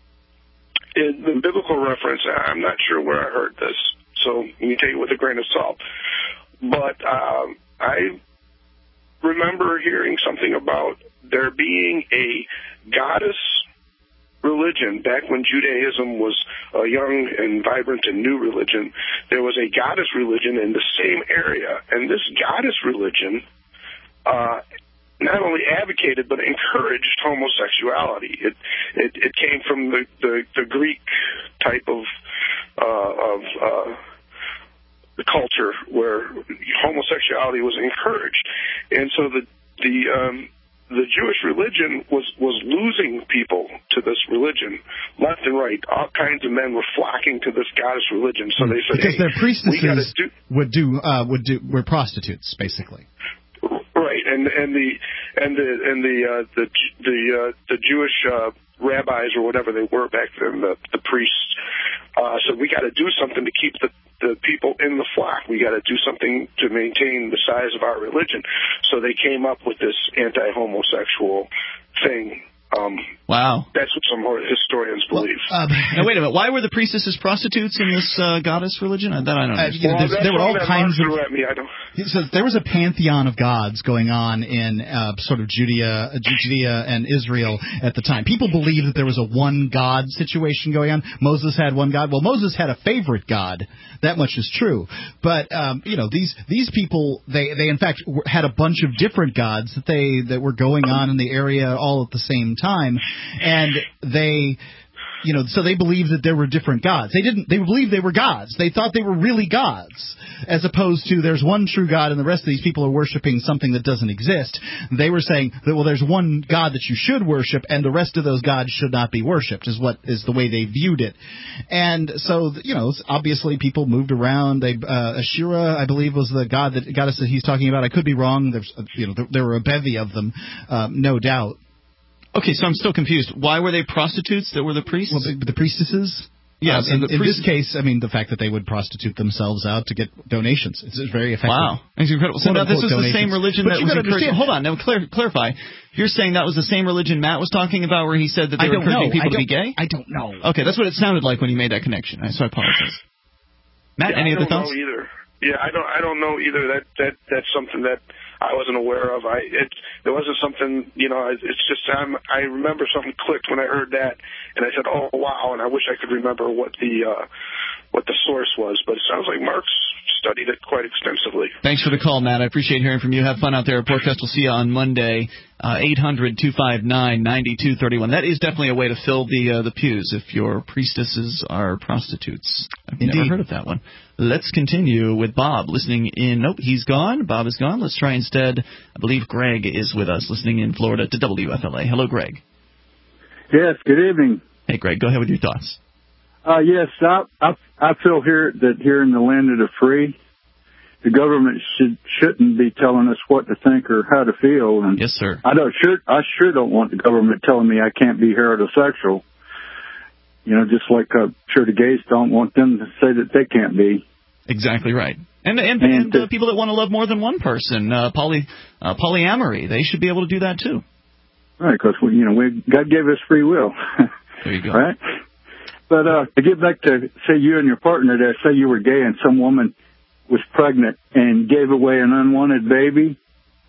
is the biblical reference. I'm not sure where I heard this, so you take it with a grain of salt. But um, I remember hearing something about there being a goddess religion. Back when Judaism was a young and vibrant and new religion, there was a goddess religion in the same area. And this goddess religion uh, not only advocated but encouraged homosexuality. It it, it came from the, the, the Greek type of uh, of uh, the culture where homosexuality was encouraged. And so the the um, the Jewish religion was, was losing people to this religion, left and right. All kinds of men were flocking to this goddess religion. So they said, because hey, their priestesses do- would do uh, would do were prostitutes, basically. Right, and and the and the and the uh, the the uh, the Jewish uh, rabbis or whatever they were back then, the the priests. Uh, so we got to do something to keep the the people in the flock. We got to do something to maintain the size of our religion. So they came up with this anti-homosexual thing. Um, wow. That's what some historians believe. Well, uh, now, wait a minute. Why were the priestesses prostitutes in this uh, goddess religion? That I don't know. Uh, you know, well, there were all kinds of... At me. I don't... So there was a pantheon of gods going on in uh, sort of Judea, Judea and Israel at the time. People believed that there was a one God situation going on. Moses had one God. Well, Moses had a favorite God. That much is true. But um, you know, these these people, they they in fact had a bunch of different gods that they that were going on in the area all at the same time, and they. You know, so they believed that there were different gods. They didn't. They believed they were gods. They thought they were really gods, as opposed to there's one true God and the rest of these people are worshiping something that doesn't exist. They were saying that well, there's one God that you should worship, and the rest of those gods should not be worshipped. Is what is the way they viewed it. And so, you know, obviously people moved around. They uh, Asherah, I believe, was the god that goddess that he's talking about. I could be wrong. There's, you know, there, there were a bevy of them, um, no doubt. Okay, so I'm still confused. Why were they prostitutes that were the priests? Well, the, the priestesses? Yes. Um, in, the in priest- this case, I mean, the fact that they would prostitute themselves out to get donations. It's very effective. Wow. It's incredible. So now this was the same religion but that was encouraging... understand. Hold on, now clar- clarify. You're saying that was the same religion Matt was talking about where he said that they I were don't encouraging know. people I to be gay? I don't know. Okay, that's what it sounded like when he made that connection. So I apologize. Matt, yeah, any I other don't thoughts? know either. Yeah, I don't. I don't know either. That that that's something that I wasn't aware of. I it there wasn't something. You know, it's just I'm, I remember something clicked when I heard that, and I said, "Oh wow!" And I wish I could remember what the uh, what the source was. But it sounds like Mark's studied it quite extensively. Thanks for the call, Matt. I appreciate hearing from you. Have fun out there at Portfest. We'll see you on Monday. Uh, eight hundred two five nine nine two three one. That is definitely a way to fill the uh, the pews if your priestesses are prostitutes. I've Indeed. never heard of that one. Let's continue with Bob listening in. Nope, he's gone. Bob is gone. Let's try instead. I believe Greg is with us listening in Florida to W F L A. Hello, Greg. Yes, good evening. Hey, Greg, go ahead with your thoughts. Uh, yes, I, I, I feel here that here in the land of the free, the government should, shouldn't be telling us what to think or how to feel. And yes, sir. I don't sure I sure don't want the government telling me I can't be heterosexual. You know, just like I'm sure the gays don't want them to say that they can't be. Exactly right. And and, and, and uh, people that want to love more than one person, uh, poly uh, polyamory, they should be able to do that too. Right, because you know, we God gave us free will. There you go. Right. But uh, to get back to say you and your partner there, say you were gay and some woman was pregnant and gave away an unwanted baby.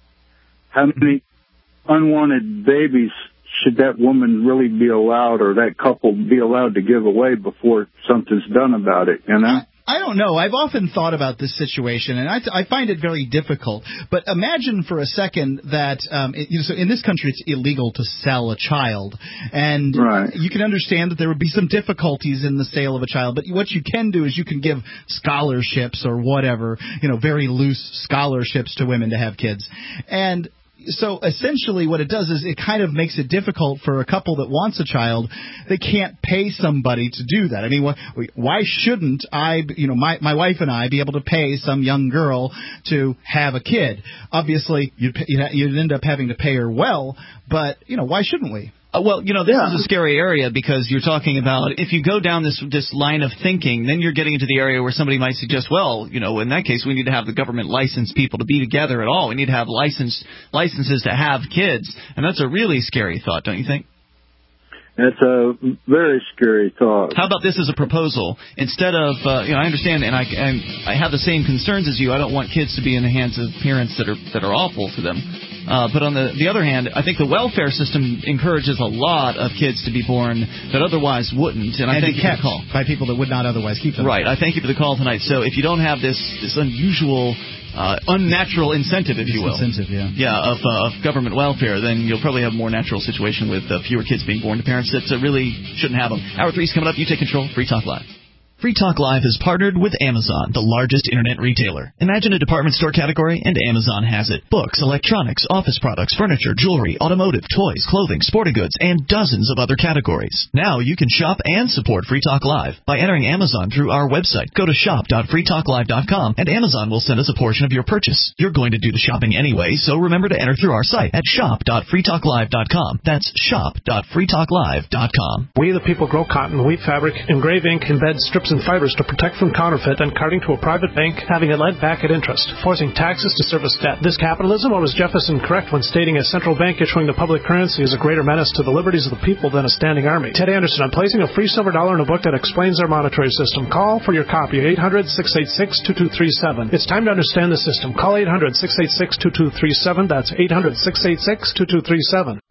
How many unwanted babies should that woman really be allowed, or that couple be allowed to give away before something's done about it? You know. I don't know. I've often thought about this situation, and I, I find it very difficult. But imagine for a second that um, it, you know, so in this country it's illegal to sell a child, and right. you can understand that there would be some difficulties in the sale of a child. But what you can do is you can give scholarships or whatever, you know, very loose scholarships to women to have kids, and so essentially what it does is it kind of makes it difficult for a couple that wants a child. They can't pay somebody to do that. I mean, why shouldn't I, you know, my, my wife and I be able to pay some young girl to have a kid? Obviously, you'd, you'd end up having to pay her well, but, you know, why shouldn't we? Uh, well, you know, this yeah. is a scary area because you're talking about if you go down this this line of thinking, then you're getting into the area where somebody might suggest, well, you know, in that case, we need to have the government license people to be together at all. We need to have license, licenses to have kids. And that's a really scary thought, don't you think? That's a very scary thought. How about this as a proposal? Instead of, uh, you know, I understand, and I, and I have the same concerns as you. I don't want kids to be in the hands of parents that are that are awful to them. Uh, but on the, the other hand, I think the welfare system encourages a lot of kids to be born that otherwise wouldn't. And, and I thank be kept you for the call. By people that would not otherwise keep them. Right. I thank you for the call tonight. So if you don't have this, this unusual, uh, unnatural incentive, if you will. Incentive, yeah. Yeah, of, uh, of government welfare, then you'll probably have a more natural situation with uh, fewer kids being born to parents that uh, really shouldn't have them. Hour three is coming up. You take control. Free Talk Live. Free Talk Live is partnered with Amazon, the largest internet retailer. Imagine a department store category, and Amazon has it. Books, electronics, office products, furniture, jewelry, automotive, toys, clothing, sporting goods, and dozens of other categories. Now you can shop and support Free Talk Live by entering Amazon through our website. Go to shop dot free talk live dot com, and Amazon will send us a portion of your purchase. You're going to do the shopping anyway, so remember to enter through our site at shop dot free talk live dot com. That's shop dot free talk live dot com. We the people grow cotton, wheat fabric, engrave ink, embed strips and fibers to protect from counterfeit and carting to a private bank, having it lent back at interest, forcing taxes to service debt. This capitalism, or was Jefferson correct when stating a central bank issuing the public currency is a greater menace to the liberties of the people than a standing army? Ted Anderson, I'm placing a free silver dollar in a book that explains our monetary system. Call for your copy, eight hundred, six eight six, two two three seven. It's time to understand the system. Call eight hundred, six eight six, two two three seven. That's eight hundred, six eight six, two two three seven.